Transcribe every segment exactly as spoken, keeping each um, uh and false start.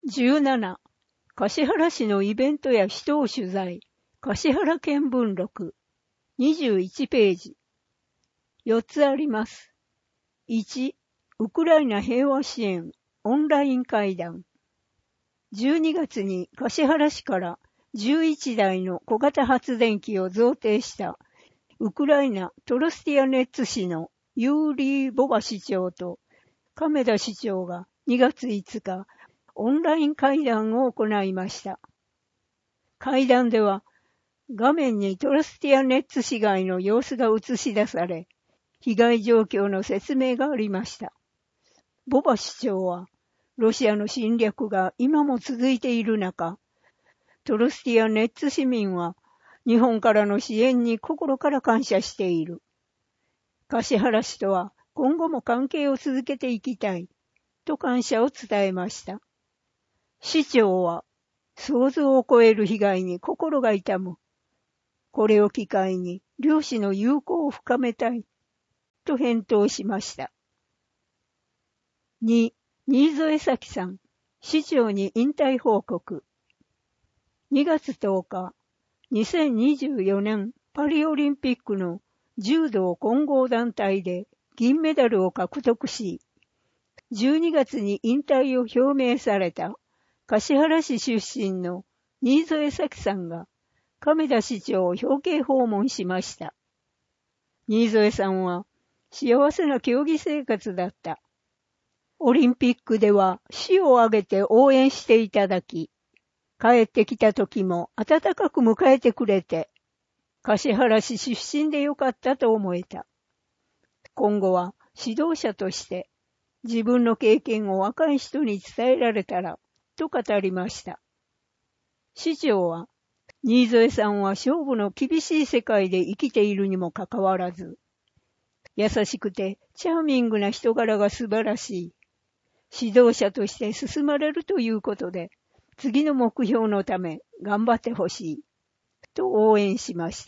じゅうなな、橿原市のイベントや人を取材、橿原見聞録、にじゅういちページ。よっつあります。いち、ウクライナ平和支援、オンライン会談。じゅうにがつに橿原市からじゅういちだいの小型発電機を贈呈したウクライナトロスティアネッツ市のユーリー・ボバ市長と亀田市長がにがついつかオンライン会談を行いました。会談では画面にトロスティアネッツ市街の様子が映し出され、被害状況の説明がありました。ボバ市長は、ロシアの侵略が今も続いている中、トロスティアネッツ市民は日本からの支援に心から感謝している。橿原市とは今後も関係を続けていきたいと感謝を伝えました。市長は、想像を超える被害に心が痛む。これを機会に両市の友好を深めたいと返答しました。に、新添咲さん、市長に引退報告。にがつとおか、にせんにじゅうよねんパリオリンピックの柔道混合団体で銀メダルを獲得し、じゅうにがつに引退を表明された橿原市出身の新添咲さんが亀田市長を表敬訪問しました。新添さんは幸せな競技生活だった。オリンピックでは市を挙げて応援していただき、帰ってきた時も温かく迎えてくれて、橿原市出身でよかったと思えた。今後は指導者として自分の経験を若い人に伝えられたらと語りました。市長は、新添さんは勝負の厳しい世界で生きているにもかかわらず、優しくてチャーミングな人柄が素晴らしい。指導者として進まれるということで、次の目標のため頑張ってほしい。と応援しました。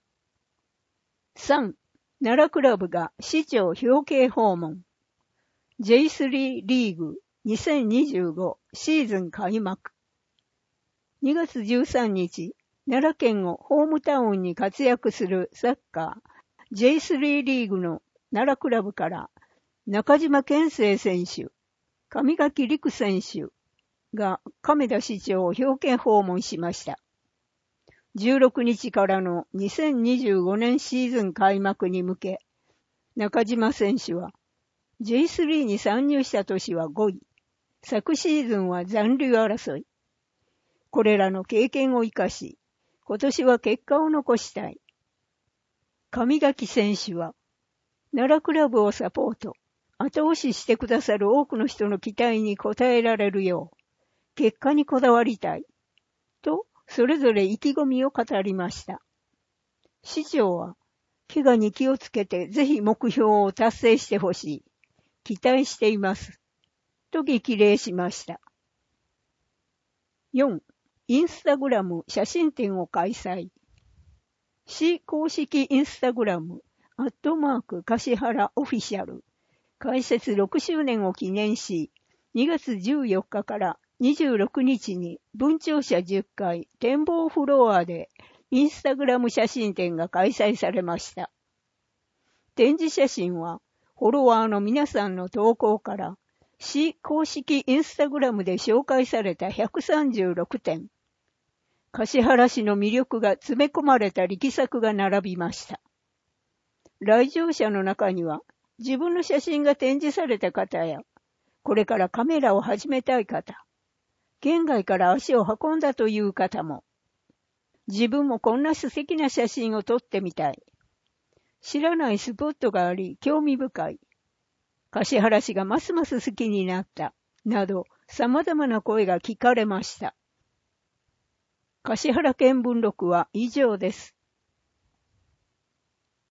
さん. 奈良クラブが市長表敬訪問。ジェイスリー リーグにせんにじゅうごシーズン開幕。にがつじゅうさんにち、奈良県をホームタウンに活躍するサッカー ジェイスリー リーグの奈良クラブから中島健生選手、上垣陸選手が亀田市長を表敬訪問しました。じゅうろくにちからのにせんにじゅうごねんシーズン開幕に向け、中島選手は ジェイスリー に参入した年はごい、昨シーズンは残留争い。これらの経験を生かし、今年は結果を残したい。上垣選手は、奈良クラブをサポート、後押ししてくださる多くの人の期待に応えられるよう、結果にこだわりたい。と、それぞれ意気込みを語りました。市長は、怪我に気をつけてぜひ目標を達成してほしい。期待しています。と激励しました。よん. インスタグラム写真展を開催。市公式インスタグラム、アットマーク橿原オフィシャル、開設ろくしゅうねんを記念し、にがつじゅうよっかからにじゅうろくにちに文庁舎じゅっかい展望フロアでインスタグラム写真展が開催されました。展示写真はフォロワーの皆さんの投稿から市公式インスタグラムで紹介されたひゃくさんじゅうろくてん。橿原市の魅力が詰め込まれた力作が並びました。来場者の中には自分の写真が展示された方や、これからカメラを始めたい方、県外から足を運んだという方も、自分もこんな素敵な写真を撮ってみたい。知らないスポットがあり興味深い。橿原市がますます好きになった。など、様々な声が聞かれました。橿原見聞録は以上です。